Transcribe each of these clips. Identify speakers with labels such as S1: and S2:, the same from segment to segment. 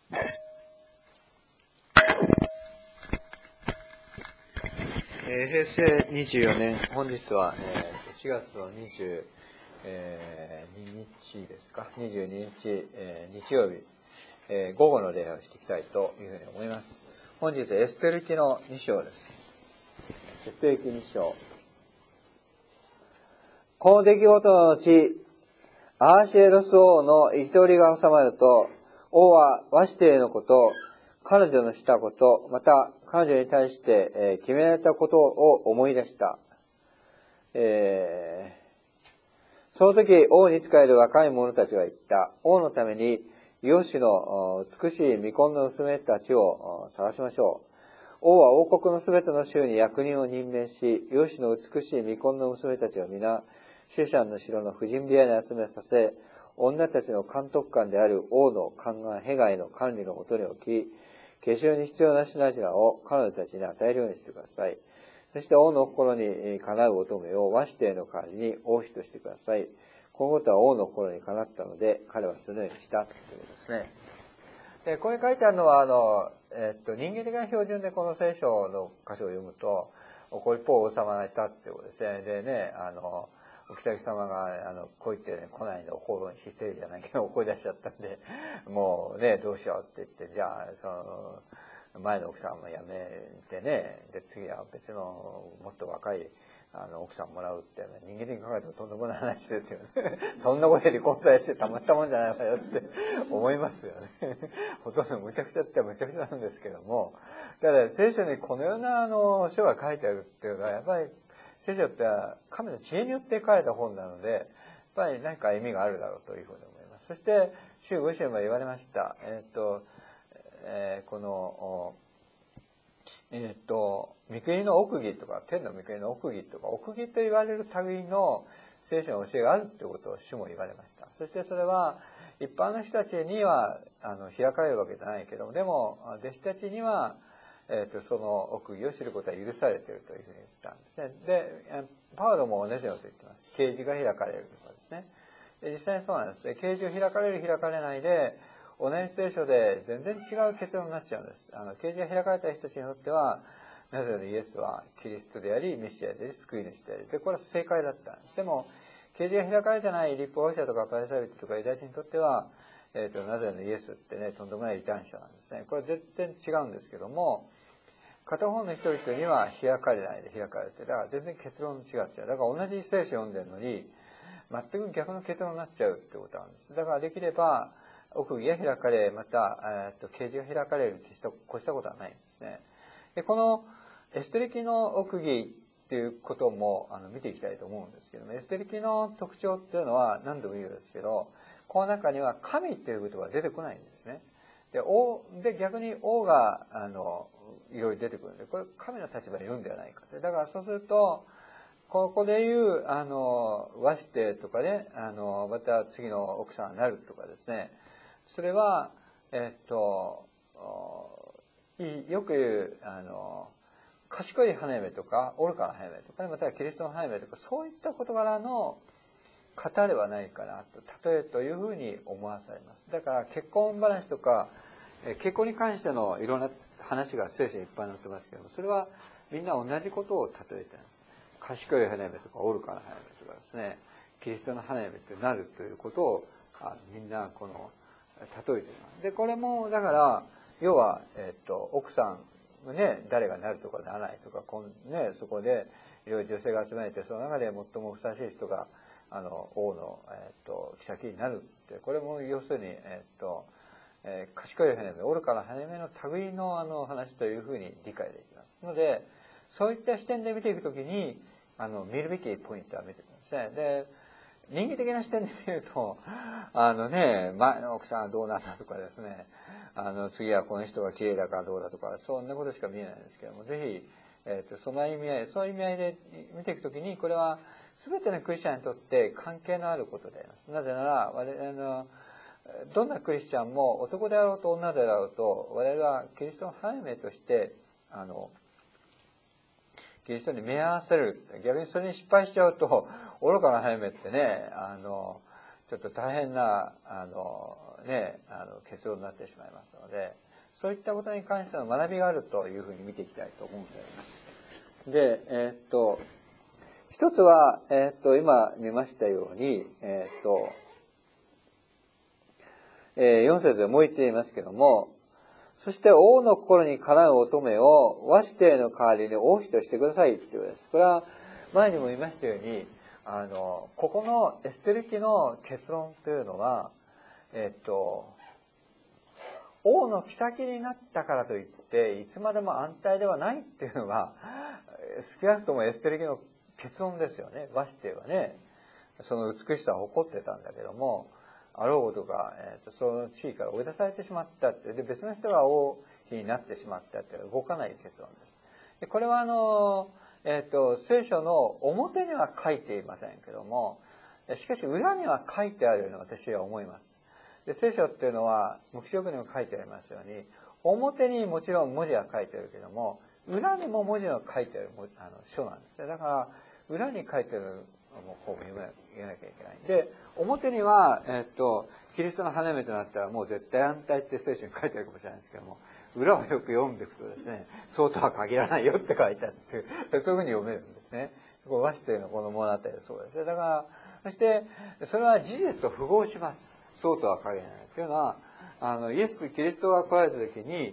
S1: 平成24年、本日は、4月の22日ですか、22日、日曜日、午後の礼拝をしていきたいというふうに思います。本日エステル記の2章です。エステル記2章。この出来事の後、アーシエロス王の憤りが収まると、王はワシテのこと、彼女のしたこと、また彼女に対して、決められたことを思い出した。その時、王に仕える若い者たちは言った。王のために、ヨシの美しい未婚の娘たちを探しましょう。王は王国のすべての州に役人を任命し、ヨシの美しい未婚の娘たちを皆、シュシャンの城の婦人部屋に集めさせ、女たちの監督官である王の宦官ヘガイの管理のもとに置き、化粧に必要な品々を彼女たちに与えるようにしてください。そして王の心にかなう乙女をワシテの代わりに王妃としてください。このことは王の心にかなったので、彼はそのようにしたということですね。ここに書いてあるのは、人間的な標準でこの聖書の箇所を読むと、こう一方王様がいたってことですね。でね、お妃様が、こう言ってね、来ないのを口論してるじゃないけど、怒り出しちゃったんで、もうね、どうしようって言って、じゃあ、前の奥さんも辞めてね、で、次は別のもっと若い、奥さんもらうって、人間的に考えたらとんでもない話ですよね。そんなことで離婚さえしてたまったもんじゃないわよって思いますよね。ほとんどむちゃくちゃってむちゃくちゃなんですけども、ただ聖書にこのような書が書いてあるっていうのは、やっぱり聖書って神の知恵によって書かれた本なので、やっぱり何か意味があるだろうというふうに思います。そして、主ご自身も言われました。この、御国の奥義とか、天の御国の奥義とか、奥義と言われる類の聖書の教えがあるということを主も言われました。そしてそれは、一般の人たちには開かれるわけじゃないけども、でも、弟子たちには、その奥義を知ることは許されているというふうに言ったんですね。で、パウロも同じようなことを言ってます。啓示が開かれるとかですね。で実際にそうなんですね。啓示を開かれる開かれないで、同じ聖書で全然違う結論になっちゃうんです。啓示が開かれた人たちにとっては、なぜならイエスはキリストであり、メシアであり、救い主であり。で、これは正解だったんです。でも、啓示が開かれてない立法学者とかパリサイ人とかユダヤ人にとっては、なぜならイエスってね、とんでもない異端者なんですね。これは全然違うんですけども、片方の人々には開かれないで開かれて、だから全然結論違っちゃう。だから同じ聖書読んでるのに、全く逆の結論になっちゃうってことなんです。だからできれば、奥義が開かれ、また、啓示が開かれるって越したことはないんですね。で、このエステル記の奥義っていうことも見ていきたいと思うんですけども、エステル記の特徴っていうのは何度も言うんですけど、この中には神っていう言葉が出てこないんですね。で、逆に王が、いろいろ出てくるんで、これ神の立場にいるんではないかと。だからそうすると、ここでいう、和してとかね、また次の奥さんになるとかですね、それは、よく言う、賢い花嫁とか、愚かな花嫁とか、またはキリストの花嫁とか、そういった事柄の方ではないかなと、例えというふうに思わされます。だから結婚話とか、結婚に関してのいろんな話が聖書にいっぱい載ってますけども、それはみんな同じことを例えてるんです。賢い花嫁とか愚かな花嫁とかですね、キリストの花嫁となるということをみんなこの例えています。で、これもだから要は奥さんね、誰がなるとかならないとか、そこでいろいろ女性が集められて、その中で最もふさわしい人が王の妃になるって、これも要するに賢い花嫁、愚かな花嫁の類の話というふうに理解できますので、そういった視点で見ていくときに見るべきポイントは見てください。で、人間的な視点で見ると前の奥さんはどうなんだとかですね、次はこの人が綺麗だからどうだとか、そんなことしか見えないんですけども、ぜひ、そういう意味合いで見ていくときに、これは全てのクリスチャンにとって関係のあることであります。なぜならどんなクリスチャンも男であろうと女であろうと、我々はキリストの花嫁としてキリストに目合わせる。逆にそれに失敗しちゃうと、愚かな花嫁ってね、ちょっと大変な結論になってしまいますので、そういったことに関しての学びがあるというふうに見ていきたいと思っております。で、一つは、今見ましたように、4節でもう一度言いますけども、そして王の心にかなう乙女を和指定の代わりに王妃としてくださいっていうことです。これは前にも言いましたように、ここのエステル記の結論というのは、王の妃になったからといっていつまでも安泰ではないっていうのが少なくともエステル記の結論ですよね。和指定はね、その美しさを誇ってたんだけども、あろうことか、その地位から追い出されてしまったって、で別の人が王妃になってしまったっていうのは動かない結論です。でこれは聖書の表には書いていませんけども、しかし裏には書いてあるように私は思います。で聖書っていうのは黙示録にも書いてありますように、表にもちろん文字は書いてあるけども、裏にも文字の書いてある書なんですね。だから裏に書いてある方も読めなきゃいけない。で表には、キリストの花嫁となったらもう絶対安泰って聖書に書いてあるかもしれないですけども、裏をよく読んでいくとですね、そうとは限らないよって書いてあって、そういうふうに読めるんですね。和紙というのはこの物語そうですね。だからそしてそれは事実と符合します。そうとは限らないというのは、イエス・キリストが来られた時に、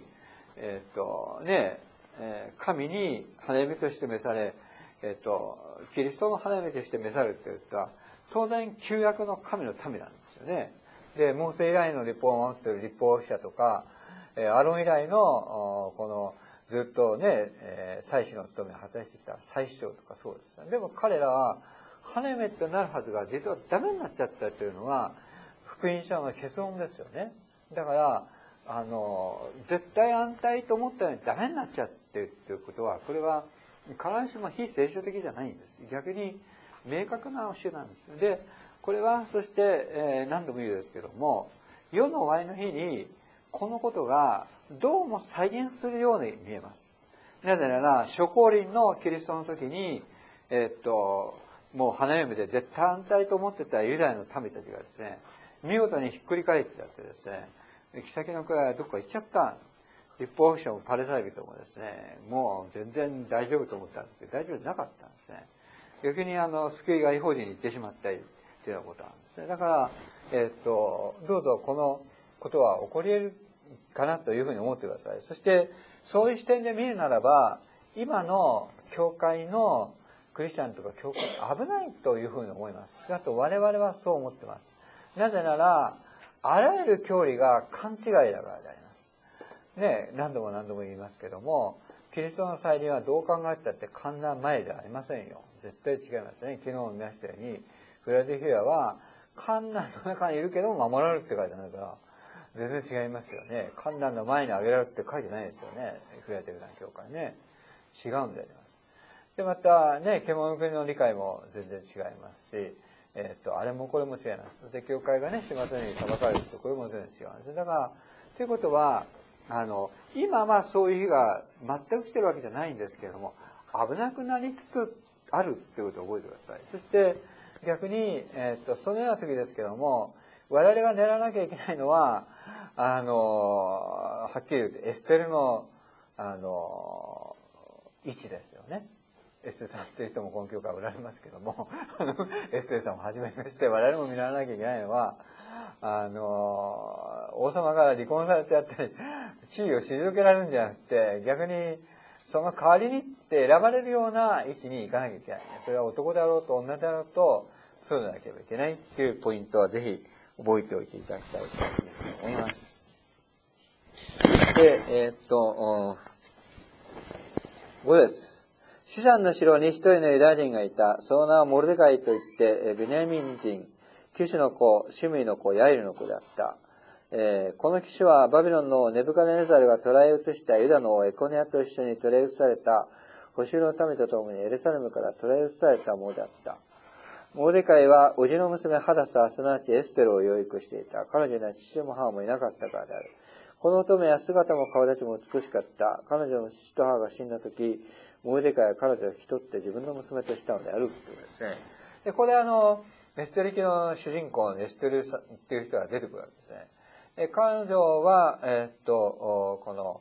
S1: 神に花嫁として召され、キリストの花嫁として召されるといったら、当然旧約の神の民なんですよね。で、モーセ以来の律法を守っている律法者とか、アロン以来のこのずっとね、祭司の務めを果たしてきた祭司長とかそうですね。でも彼らは花嫁となるはずが実はダメになっちゃったというのは福音書の結論ですよね。だから絶対安泰と思ったようにダメになっちゃってるっていうことは、これは必ずしも非聖書的じゃないんです。逆に明確な教えなんです。でこれはそして、何度も言うんですけども、世の終わりの日にこのことがどうも再現するように見えます。なぜなら初降臨のキリストの時にもう花嫁で絶対安泰と思ってたユダヤの民たちがですね、見事にひっくり返っちゃってですね、妃の子がどっか行っちゃった。立法学者もパレサイ人もですね、もう全然大丈夫と思ったんですけど、大丈夫じゃなかったんですね。逆に救いが異邦人に行ってしまったりっていうようなことなんですね。だから、どうぞこのことは起こり得るかなというふうに思ってください。そしてそういう視点で見るならば、今の教会のクリスチャンとか教会危ないというふうに思います。あと我々はそう思ってます。なぜならあらゆる教理が勘違いだからであります。ね、何度も言いますけども、キリストの再臨はどう考えたって観覧前じゃありませんよ。絶対違いますね。昨日も見ましたように、フィラデルフィアは観覧の中にいるけども守られるって書いてないから、全然違いますよね。観覧の前に挙げられるって書いてないですよね。フィラデルフィアの教会ね。違うんであります。で、またね、獣の国の理解も全然違いますし、あれもこれも違います。で、教会がね、始末に裁かれるとこれも全然違うんです。だから、ということは、今はそういう日が全く来てるわけじゃないんですけれども、危なくなりつつあるっていうことを覚えてください。そして逆に、そのような時ですけども、我々が狙わなきゃいけないのは、はっきり言ってエステルの、位置ですよね。エステさんという人もこの教会おられますけども、エステさんをはじめまして我々も見習わなきゃいけないのは、王様から離婚されちゃったり、地位を退けられるんじゃなくて、逆にその代わりにって選ばれるような位置に行かなきゃいけない。それは男であろうと女であろうと、そうでなければいけないっていうポイントはぜひ覚えておいていただきたいと思います。で、5です。シュシャンの城に一人のユダヤ人がいた。その名はモルデカイといって、ベニヤミン人、キシュの子、シムイの子、ヤイルの子であった。この騎士はバビロンのネブカデネザルが捕らえ移したユダのエコニアと一緒に捕らえ移された捕囚の民と共にエルサレムから捕らえ移されたものであった。モルデカイは叔父の娘ハダサ、すなわちエステルを養育していた。彼女には父も母もいなかったからである。この乙女は姿も顔立ちも美しかった。彼女の父と母が死んだ時、モルデカイは彼女を引き取って自分の娘としたのであるということですね。で、ここでエステル記の主人公のエステルっていう人が出てくるわけですね。 彼女は、この、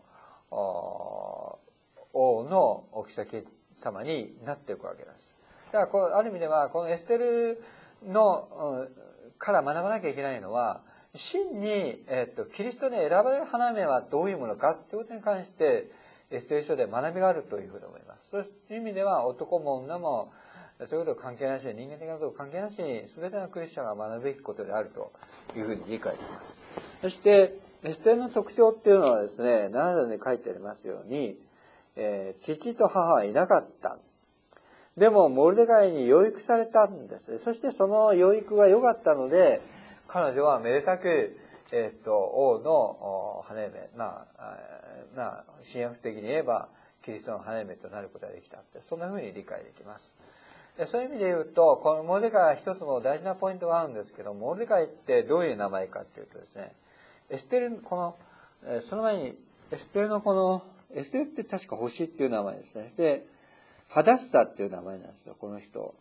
S1: 王のお妃様になっていくわけです。だからある意味では、このエステルの、から学ばなきゃいけないのは、真に、キリストに選ばれる花嫁はどういうものかということに関して、エステル書で学びがあるというふうに思います。そういう意味では、男も女も、そういうこと関係なしに、人間的なこと関係なしに、全てのクリスチャンが学ぶべきことであるというふうに理解できます。そして、エステルの特徴っていうのはですね、7章に書いてありますように、父と母はいなかった。でも、モルデカイに養育されたんです。そしてその養育が良かったので、彼女はめでたく、王の花嫁、新約的に言えば、キリストの花嫁となることができたって、そんな風に理解できます。そういう意味で言うと、このモルデカイは一つの大事なポイントがあるんですけど、モルデカイってどういう名前かっていうとですね、エステル、その前に、エステルって確か星っていう名前ですね。で、ハダッサっていう名前なんですよ、この人。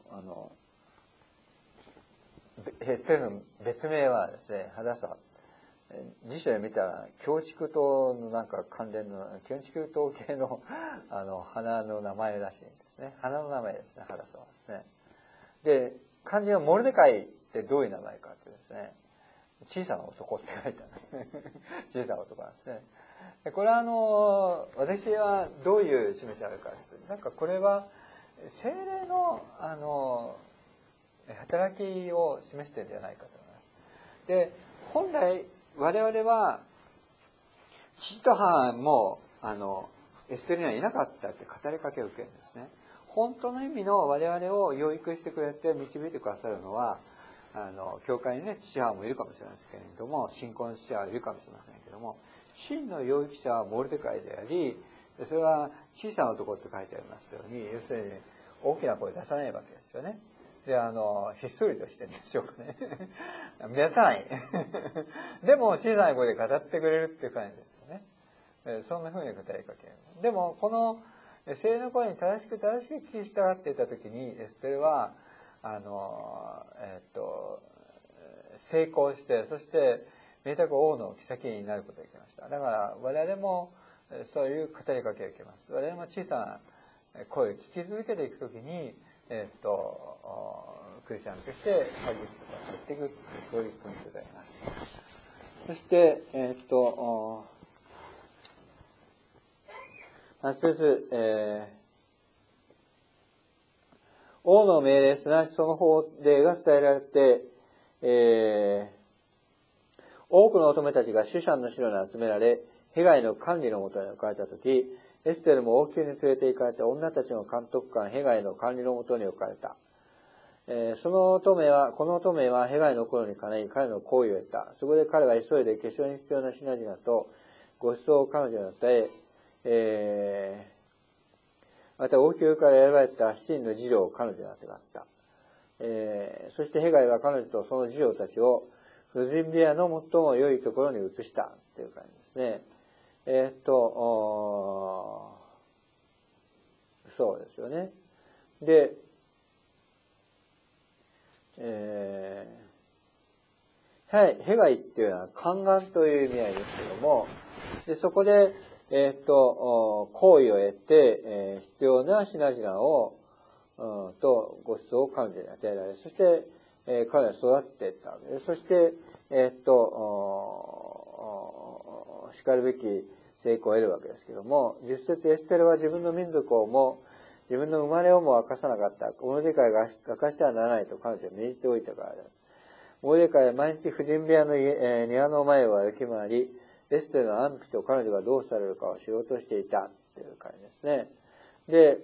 S1: エステルの別名はですね、ハダッサ。辞書で見たら、京畜島のなんか関連の、京畜島系の、花の名前らしいんですね。花の名前ですね、ハダッサはですね。で、漢字のモルデカイってどういう名前かってですね、小さな男って書いてあるんですね。小さな男なんですね。これは私はどういう示しがあるかというと、なんかこれは聖霊の働きを示しているんじゃないかと思います。で、本来我々は父と母もエステルにはいなかったって語りかけを受けるんですね。本当の意味の我々を養育してくれて導いてくださるのは教会にね、父母もいるかもしれませんけれども、信仰の父母はいるかもしれませんけれども、真の養育者はモルデカイであり、それは小さな男って書いてありますように、要するに大きな声出さないわけですよね。で、ひっそりとしてるんでしょうかね。目立たない。でも小さな声で語ってくれるっていう感じですよね。そんな風に語りかける。でも、この聖霊の声に正しく聞き従っていたときに、エステルは、成功して、そして、めでたく王の妃になることができました。だから、我々も、そういう語りかけを受けます。我々も小さな声を聞き続けていくときに、クリスチャンとして、入っていく、そういうポイントであります。そして、一つ、王の命令、すなわちその法令が伝えられて、多くの乙女たちがシュシャンの城に集められ、ヘガイの管理のもとに置かれたとき、エステルも王宮に連れて行かれて、女たちの監督官ヘガイの管理のもとに置かれた。この乙女はヘガイの頃にかない彼の好意を得た。そこで彼は急いで化粧に必要な品々とご馳走を彼女に与え、また王宮から選ばれた7人の侍女を彼女に与えた。そしてヘガイは彼女とその侍女たちを婦人部屋の最も良いところに移したという感じですね。そうですよね。で、ヘガイっていうのは宦官という意味合いですけども、でそこで、好意を得て、必要な品々を、とご馳走を彼女に与えられ、そして、彼は育っていったわけです。そして、しかるべき成功を得るわけですけども、10節エステルは自分の民族をも、自分の生まれをも明かさなかった。モルデカイが明かしてはならないと彼女は命じておいたからだ。モルデカイは毎日婦人部屋の庭の前を歩き回り、エステルの安否と彼女がどうされるかを知ろうとしていたという感じですね。で、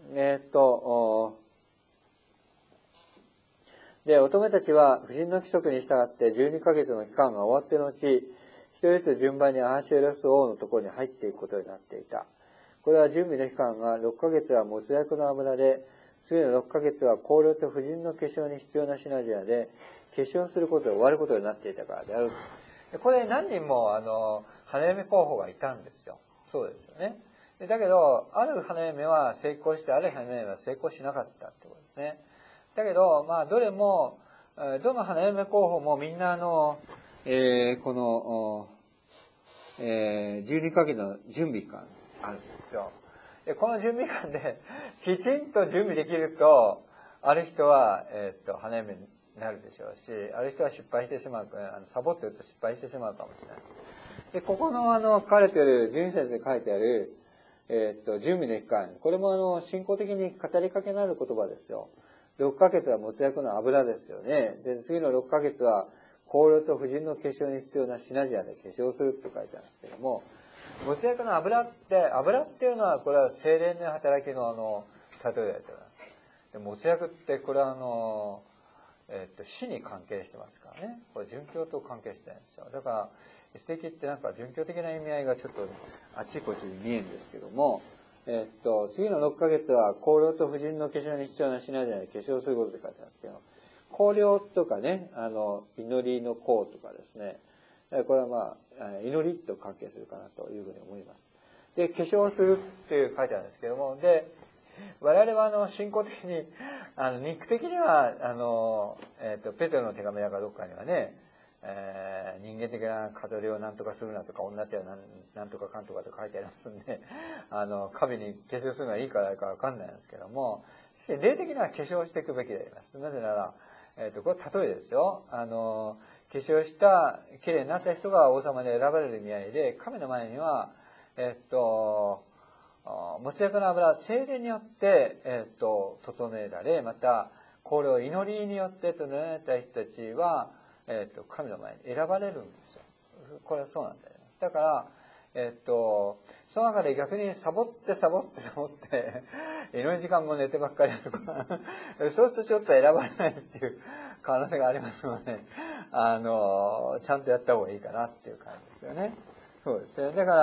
S1: 乙女たちは婦人の規則に従って12ヶ月の期間が終わっての後、一人ずつ順番にアハシュエロス王のところに入っていくことになっていた。これは準備の期間が6ヶ月は没薬の油で、次の6ヶ月は香料と婦人の化粧に必要な品々で、化粧することで終わることになっていたからである。これ何人も花嫁候補がいたんですよ。そうですよね。だけど、ある花嫁は成功して、ある花嫁は成功しなかったってことですね。だけど、どれも、どの花嫁候補もみんなこの、12ヶ月の準備期間あるんですよ。でこの準備期間できちんと準備できると、ある人は、花嫁になるでしょうし、ある人は失敗してしまう、サボってると失敗してしまうかもしれない。で、ここの書かれている、12節で書いてある、準備の期間、これも信仰的に語りかけのある言葉ですよ。6ヶ月は没薬の油ですよね。で、次の6ヶ月は、香料と婦人の化粧に必要な品々で化粧するって書いてあるんですけども、没薬の油っていうのは、これは精霊の働きの例えでやっております。で、没薬ってこれは死に関係してますからね。これ殉教と関係してるんですよ。だから、一石ってなんか殉教的な意味合いがちょっとあちこちに見えるんですけども、次の6ヶ月は香料と婦人の化粧に必要な品々で化粧することで書いてあるんですけど、香料とかね、祈りの香とかですね、これは祈りと関係するかなというふうに思います。で、化粧するっていう書いてあるんですけども、で、我々は信仰的に、肉的には、ペテロの手紙だかどっかにはね、人間的な語りを何とかするなとか、女ちゃなんとかかんとかと書いてありますんで、神に化粧するのはいいからかわかんないんですけども、霊的には化粧していくべきであります。なぜなら、これ例えですよ。化粧した綺麗になった人が王様で選ばれる意味合いで、神の前には、没薬の油、精霊によって、整えられ、また、これを祈りによって整えた人たちは、神の前に選ばれるんですよ。これはそうなんだよ。だから、その中で逆にサボって、祈り時間も寝てばっかりだとか、そうするとちょっと選ばれないっていう可能性がありますので、ちゃんとやった方がいいかなっていう感じですよね。そうですね。だから、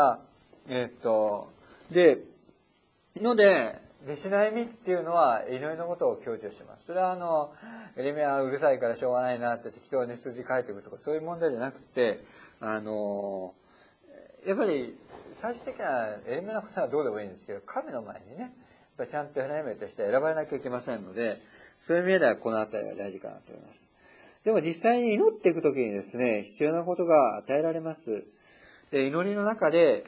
S1: 弟子の歩みっていうのは祈りのことを強調します。それはエレミヤはうるさいからしょうがないなって適当に数字書いていくとかそういう問題じゃなくて、やっぱり最終的なエレミヤのことはどうでもいいんですけど、神の前にね、やっぱりちゃんと花嫁として選ばれなきゃいけませんので、そういう意味ではこのあたりは大事かなと思います。でも実際に祈っていくときにですね、必要なことが与えられます。で、祈りの中で、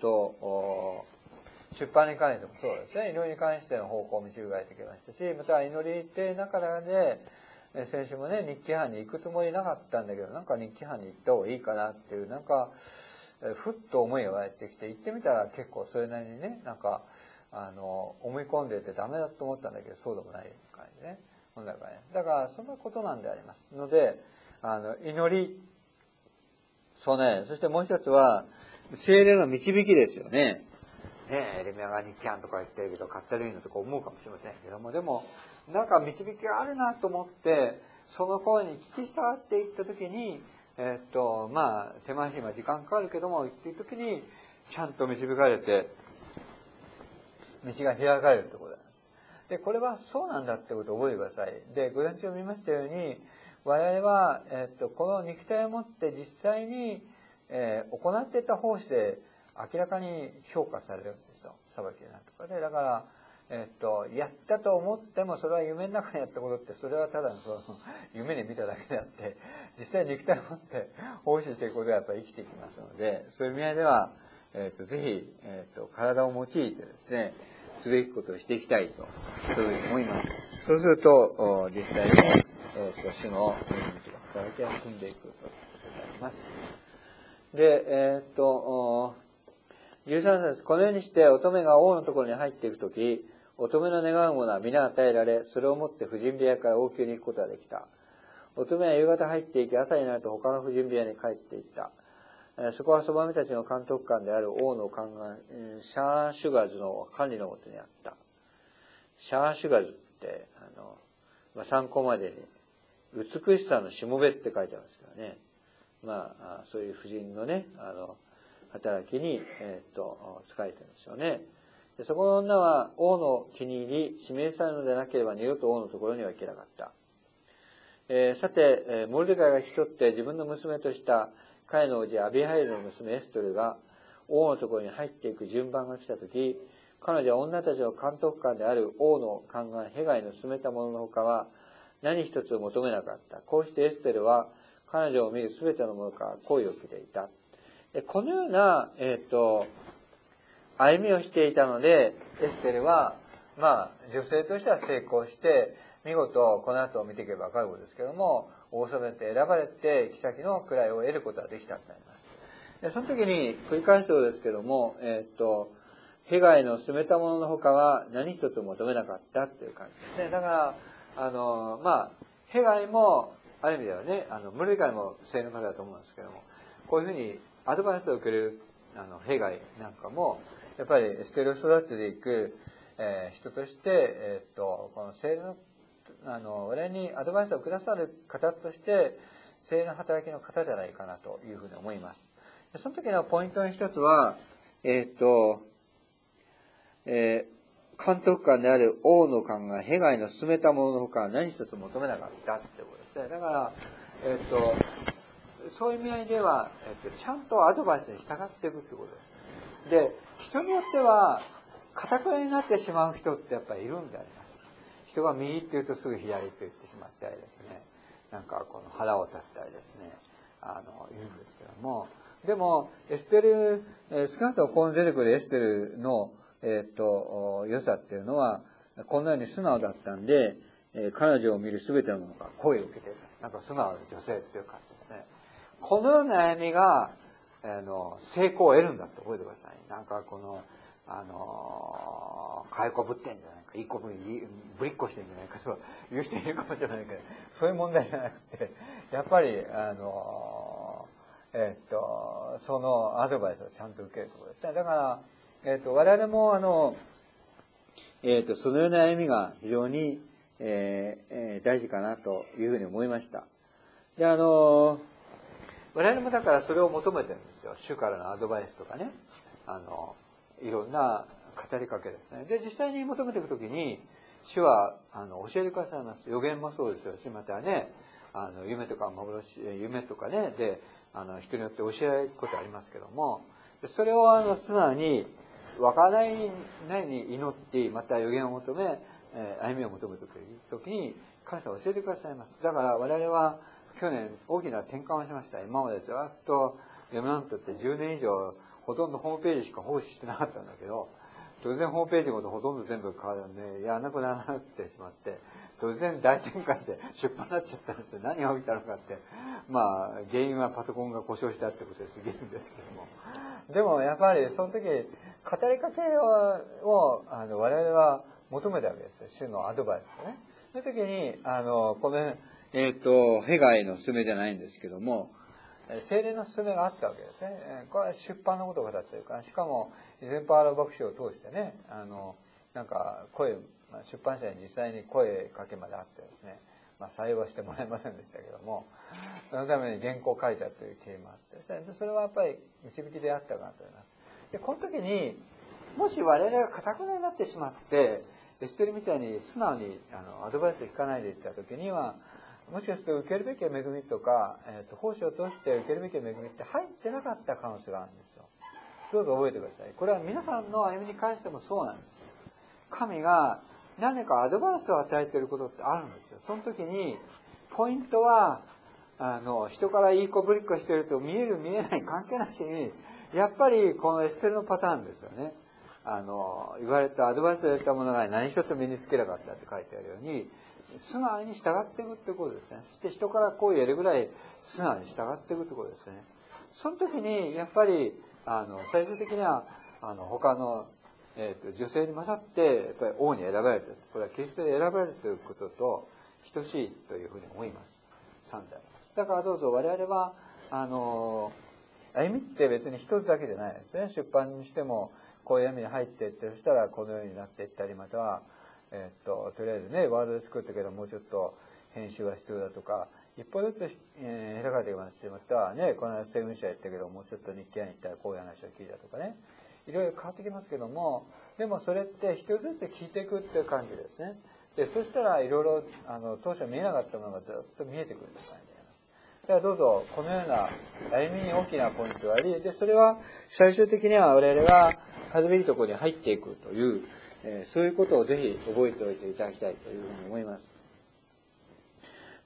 S1: 出版に関してもそうですね。祈りに関しての方向を導かれてきましたし、また祈りって中で、先週もね、日記班に行くつもりなかったんだけど、なんか日記班に行った方がいいかなっていう、なんか、ふっと思いが湧いてきて、行ってみたら結構それなりにね、なんか、思い込んでてダメだと思ったんだけど、そうでもない感じね。だから、そんなことなんであります。ので、祈り、備え、そしてもう一つは、聖霊の導きですよね。エレミヤが日記班とか言ってるけど、かったるいのとか思うかもしれませんけども、でも、なんか導きがあるなと思って、その声に聞き従っていったときに、手間暇時間かかるけども、行っていくときに、ちゃんと導かれて、道が開かれるところなんです。で、これはそうなんだってことを覚えてください。で、午前中見ましたように、我々は、この肉体を持って実際に、行っていた奉仕で明らかに評価されるんですよ。裁きなんとかで。だから、やったと思っても、それは夢の中でやったことって、それはただの夢に見ただけであって、実際肉体を持って奉仕していくことはやっぱり生きていきますので、そういう意味合いでは、ぜひ、体を用いてですね、すべきことをしていきたいと、そういうふうに思います。そうすると、実際に、主の働きが進んでいくということになります。で、13節、このようにして乙女が王のところに入っていくとき、乙女の願うものは皆与えられ、それをもって婦人部屋から王宮に行くことができた。乙女は夕方入っていき、朝になると他の婦人部屋に帰っていった。そこはそばめたちの監督官である王の宦官、シャーシュガズの管理のもとにあった。シャーシュガズって、参考までに、美しさのしもべって書いてあるんですけどね。そういう婦人のね、働きに、使えてるんですよね。でそこの女は王の気に入り、指名されるのでなければ二度と王のところには行けなかった。さて、モルデカイが引き取って自分の娘とした彼の叔父アビハイルの娘エストルが王のところに入っていく順番が来たとき、彼女は女たちの監督官である王の宦官ヘガイの進めたもののほかは何一つ求めなかった。こうしてエステルは彼女を見るすべてのものから恋を受けていた。このような、歩みをしていたので、エステルは、女性としては成功して、見事、この後を見ていけばわかることですけども、王様に選ばれて、妃の位を得ることができたとなります。でその時に、繰り返すようですけども、ヘガイの進めたものの他は何一つ求めなかったっていう感じですね。だから、ヘガイも、ある意味ではね、ムルデカイも聖の方だと思うんですけども、こういうふうにアドバイスをくれる、ヘガイなんかも、やっぱりエステルを育てていく、人として、この聖霊の、我々にアドバイスをくださる方として、聖霊の働きの方じゃないかなというふうに思います。その時のポイントの一つは、監督官である王の官がヘガイの進めたもののほか何一つ求めなかったってことですね。だから、そういう意味合いでは、ちゃんとアドバイスに従っていくってことです。で、人によっては、堅くなになってしまう人ってやっぱりいるんであります。人が右って言うとすぐ左と言ってしまったりですね。なんかこの腹を立ったりですね。言うんですけども。でも、エステル、少なくともここに出てくるエステルの、良さっていうのは、こんなように素直だったんで、彼女を見るすべてのものが声を受けている。なんか素直な女性っていう感じですね。このような歩みが、成功を得るんだって覚えてください。なんかこの、かえこぶってんじゃないか、いいこぶりっこしてんじゃないかと言う人いるかもしれないけど、そういう問題じゃなくて、やっぱり、そのアドバイスをちゃんと受けるところですね。だから、我々もそのような歩みが非常に、大事かなというふうに思いました。で、我々もだからそれを求めてるんですよ。主からのアドバイスとかね。いろんな語りかけですね。で、実際に求めていくときに、主は、教えてくださいます。予言もそうですよし、またね、夢とか幻、夢とかね、で、人によって教えられることありますけども、それを素直に、わからないに祈って、また予言を求め、歩みを求めてくれるときに、神様は教えてくださいます。だから我々は、去年大きな転換をしました。今までずっと、レムナントって10年以上、ほとんどホームページしか奉仕してなかったんだけど、突然ホームページごとほとんど全部変わるんで、やらなくなってしまって、突然大転換して出版になっちゃったんですよ。何が起きたのかって。原因はパソコンが故障したってことですげえんですけども。でもやっぱりその時、語りかけを我々は求めたわけですよ。主のアドバイスをね。その時に、この、ヘガイの勧めじゃないんですけども、聖霊の勧めがあったわけですね。これは出版のことを語っているから、しかも、イゼンパーラ牧師を通してね、なんか出版社に実際に声かけまであってですね、採用はしてもらえませんでしたけども、そのために原稿を書いたという経緯もあってですね、それはやっぱり導きであったかなと思います。で、この時に、もし我々が堅くなになってしまって、エステルみたいに素直にアドバイスを聞かないでいった時には、もしかすると受けるべき恵みとか、奉仕を通して受けるべき恵みって入ってなかった可能性があるんですよ。どうぞ覚えてください。これは皆さんの歩みに関してもそうなんです。神が何かアドバイスを与えていることってあるんですよ。その時に、ポイントは、人からいい子ぶりっこしてると見える見えない関係なしに、やっぱりこのエステルのパターンですよね。言われたアドバイスを得たものが何一つ身につけなかったって書いてあるように、素直に従っていくってことですね。そして人からこう言えるぐらい素直に従っていくってことですね。その時に、やっぱり、最終的には、他の、女性に勝って、やっぱり王に選ばれている。これはキリストで選ばれるということと等しいというふうに思います。3であります。だからどうぞ我々は、歩みって別に一つだけじゃないですね。出版にしても、こういう歩みに入っていって、そしたらこのようになっていったり、または、とりあえずね、ワードで作ったけど、もうちょっと編集が必要だとか、一歩ずつ、開かれていますし、またはね、この間政務者やったけど、もうちょっと日記に行ったらこういう話を聞いたとかね、いろいろ変わってきますけども、でもそれって一つずつ聞いていくっていう感じですね。で、そしたらいろいろ、当初見えなかったものがずっと見えてくるという感じになります。ではどうぞ、このような歩みに大きなポイントがあり、で、それは最終的には我々が初めにところに入っていくという、そういうことをぜひ覚えておいていただきたいというふうに思います。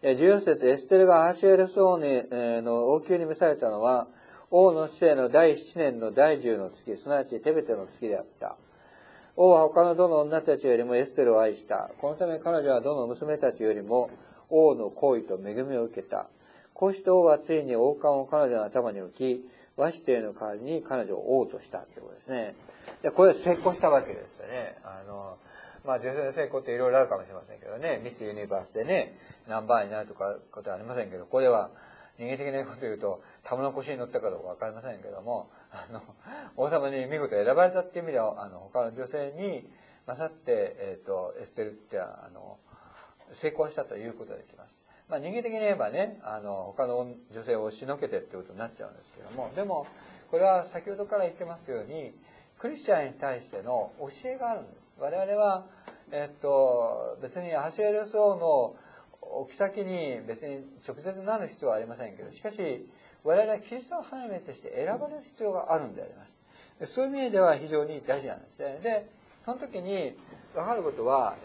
S1: 14節、エステルがアハシュエロス王の王宮に召されたのは、王の治世の第7年の第10の月、すなわちテベテの月であった。王は他のどの女たちよりもエステルを愛した。このため彼女はどの娘たちよりも王の好意と恵みを受けた。こうして王はついに王冠を彼女の頭に置き、和指定の代わりに彼女を王としたということですね。で、これ成功したわけですよね。女性の成功っていろいろあるかもしれませんけどね、ミスユニバースでね、ナンバーになるとかことはありませんけど、これは人間的なことを言うと、玉の腰に乗ったかどうかわかりませんけども、王様に見事選ばれたっていう意味では、他の女性に勝って、エステルって成功したということができます。人間的に言えばね、他の女性を押しのけてってことになっちゃうんですけども、でも、これは先ほどから言ってますように、クリスチャンに対しての教えがあるんです。我々は、別にアハシュエロス王の置き先に別に直接なる必要はありませんけど、しかし、我々はキリストの花嫁として選ばれる必要があるんであります。そういう意味では非常に大事なんですね。で、その時に分かることは、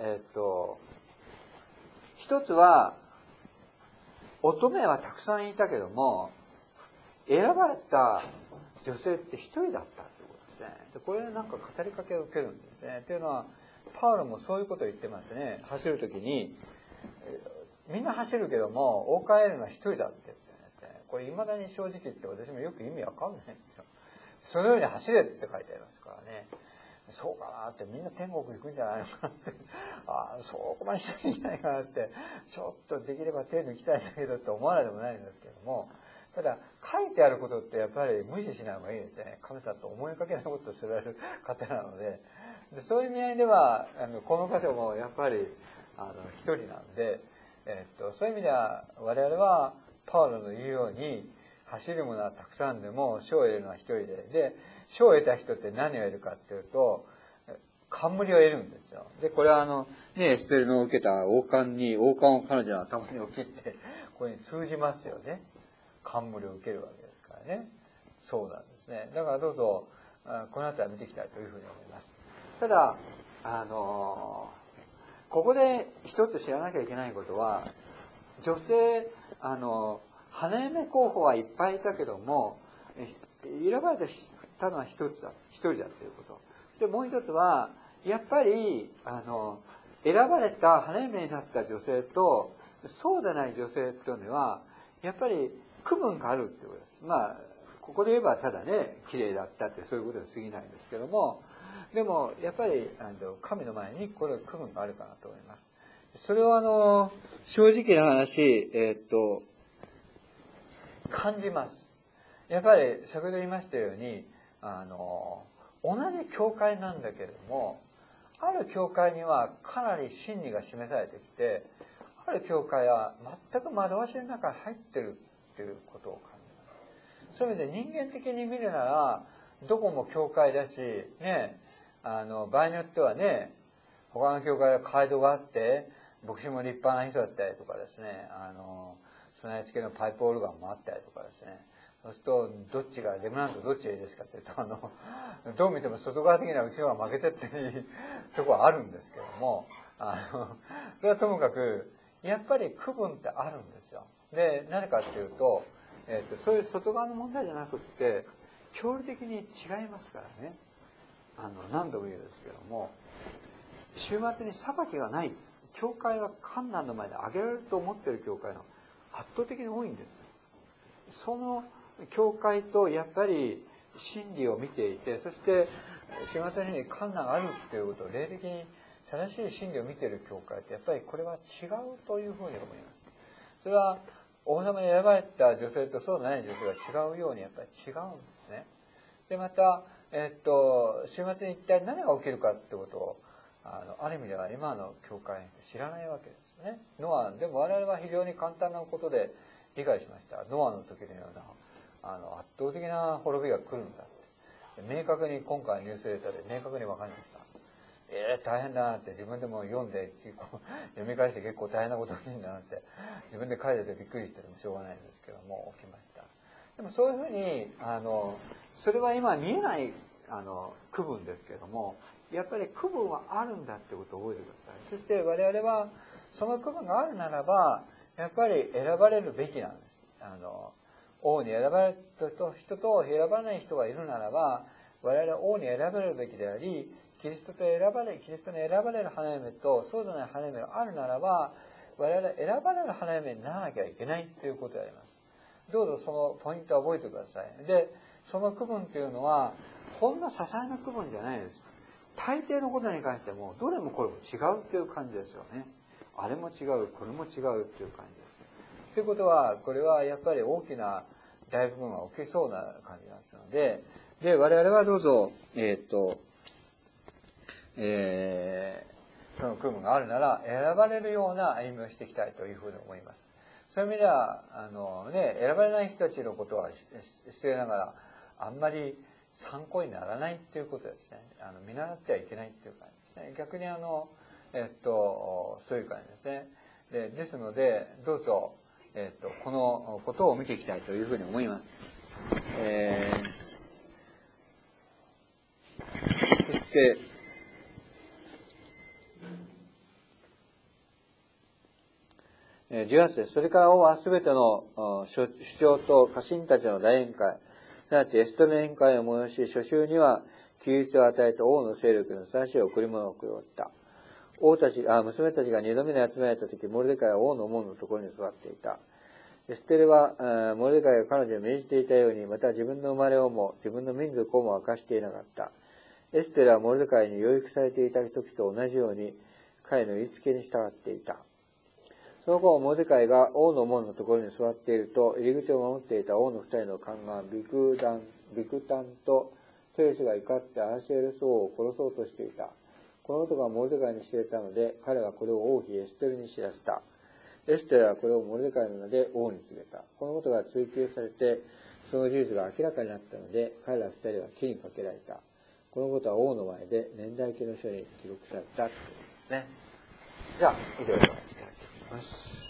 S1: 一つは、乙女はたくさんいたけども、選ばれた女性って一人だったってことですね。でこれでなんか語りかけを受けるんですね。というのは、パウロもそういうことを言ってますね。走る時に、みんな走るけども、王冠を得るのは一人だって言ってですね。これ未だに正直言って私もよく意味わかんないんですよ。そのように走れって書いてありますからね。そうかなって、みんな天国行くんじゃないのかなって、そこまでしなきゃいけないかなって、ちょっとできれば天に行きたいんだけどって思わないでもないんですけども、ただ書いてあることってやっぱり無視しない方がいいですね。神様と思いかけないことをすられる方なので、そういう意味合いではこの箇所もやっぱり一人なんで、そういう意味では我々はパウロの言うように、走るものはたくさんでも賞を得るのは一人で、賞を得た人って何を得るかっていうと、冠を得るんですよ。で、これはエステルの受けた王冠を彼女の頭に置きって、これに通じますよね。冠を受けるわけですからね。そうなんですね。だからどうぞ、この後は見ていきたいというふうに思います。ただ、ここで一つ知らなきゃいけないことは、女性、花嫁候補はいっぱいいたけども、選ばれたのは一人だということ。そしてもう一つは、やっぱり、選ばれた花嫁になった女性と、そうでない女性というのは、やっぱり区分があるってことです。ここで言えばただね、綺麗だったってそういうことに過ぎないんですけども、でも、やっぱり、神の前にこれは区分があるかなと思います。それを正直な話、感じます。やっぱり先ほど言いましたように、同じ教会なんだけれども、ある教会にはかなり真理が示されてきて、ある教会は全く惑わしの中に入ってるっていうことを感じます。そういう意味で人間的に見るなら、どこも教会だし、ね、場合によってはね、他の教会は街道があって、牧師も立派な人だったりとかですね、備え付けのパイプオルガンもあったりとかですね、そうすると、どっちが、レムナントどっちがいいですかって言うと、どう見ても外側的にはうちの方が負けてっていうところはあるんですけども、それはともかく、やっぱり区分ってあるんですよ。で、なぜかっていうと、そういう外側の問題じゃなくって、教理的に違いますからね。何度も言うんですけども、週末に裁きがない、教会が観難の前で挙げられると思っている教会が圧倒的に多いんです。その教会とやっぱり真理を見ていて、そして週末の日に観難があるっていうことを霊的に正しい真理を見ている教会ってやっぱりこれは違うというふうに思います。それは王様に選ばれた女性とそうでない女性が違うようにやっぱり違うんですね。でまた、週末に一体何が起きるかってことをある意味では今の教会知らないわけですよね。でも我々は非常に簡単なことで理解しました。ノアの時のような圧倒的な滅びが来るんだって。明確に今回ニュースレターで明確に分かりました。大変だなって自分でも読んで読み返して結構大変なことがいいんだなって自分で書いててびっくりしててもしょうがないんですけども起きました。でもそういうふうにそれは今見えない区分ですけれども、やっぱり区分はあるんだってことを覚えてください。そして我々はその区分があるならばやっぱり選ばれるべきなんです。王に選ばれた人と選ばない人がいるならば、我々は王に選ばれるべきであり、キリストに選ばれる花嫁とそうでない花嫁があるならば、我々は選ばれる花嫁にならなきゃいけないということであります。どうぞそのポイントを覚えてください。で、その区分というのは、こんな些細な区分じゃないです。大抵のことに関しても、どれもこれも違うという感じですよね。あれも違う、これも違うという感じです。ということは、これはやっぱり大きな大部分が起きそうな感じがするので、我々はどうぞ、その区分があるなら、選ばれるような歩みをしていきたいというふうに思います。そういう意味では、選ばれない人たちのことは失礼ながら、あんまり参考にならないということですね。見習ってはいけないという感じですね。逆にそういう感じですね。ですので、どうぞ、このことを見ていきたいというふうに思います。そして、18節、それから王はすべての首相と家臣たちの大宴会、すなわちエステル宴会を催し、初秋には休日を与えて王の勢力のふさわしい贈り物を配った。娘たちが2度目に集められたとき、モルデカイは王の門のところに座っていた。エステルは、モルデカイが彼女に命じていたように、また自分の生まれをも、自分の民族をも明かしていなかった。エステルはモルデカイに養育されていた時と同じように、彼の言いつけに従っていた。その後、モルデカイが王の門のところに座っていると、入り口を守っていた王の二人の宦官、ビクタンとテレスが怒ってアハシエルス王を殺そうとしていた。このことがモルデカイに知れたので、彼はこれを王妃エステルに知らせた。エステルはこれをモルデカイの名で王に告げた。このことが追及されて、その事実が明らかになったので、彼ら二人は木にかけられた。このことは王の前で年代記の書に記録されたということですね。じゃあ、以上でお話ししたいと思います。